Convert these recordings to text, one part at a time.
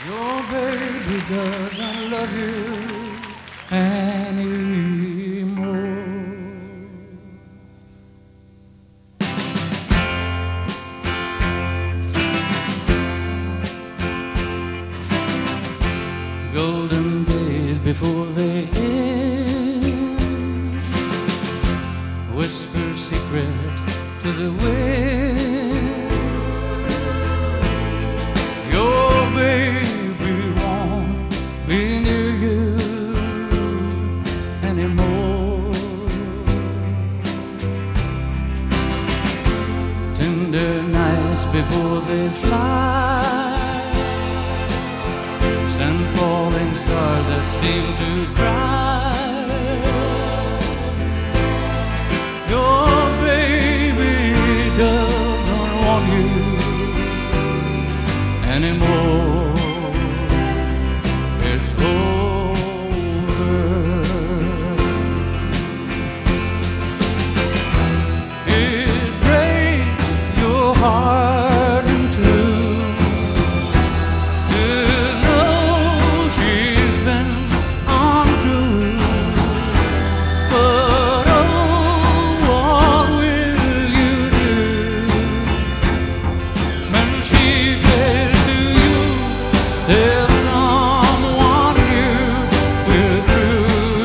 Your baby doesn't love you anymore. Golden days before they end, whisper secrets to the wind. Your baby won't be near you anymore. Tender nights before they fly, and falling stars that seem to cry. Your baby doesn't want you anymore. It's over. It breaks your heart in two. There's someone new, we're through,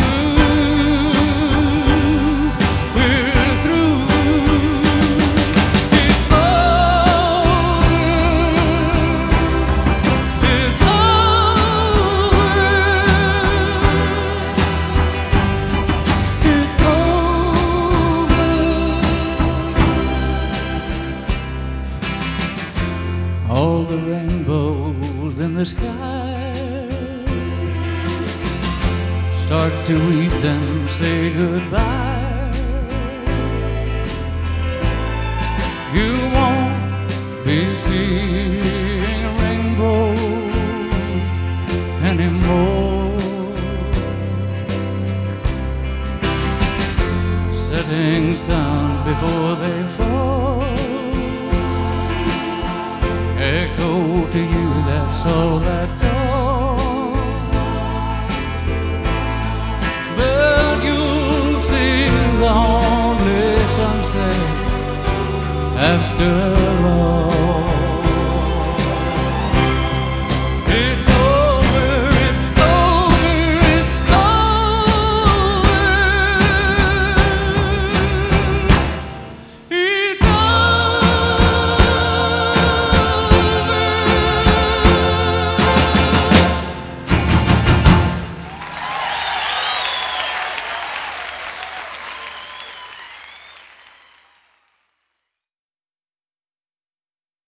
we're through. It's over, it's over, it's over. All the rainbows in the sky start to weep, then say goodbye. You won't be seeing rainbows anymore. Setting suns before they fall echo to you, that's all, that's all.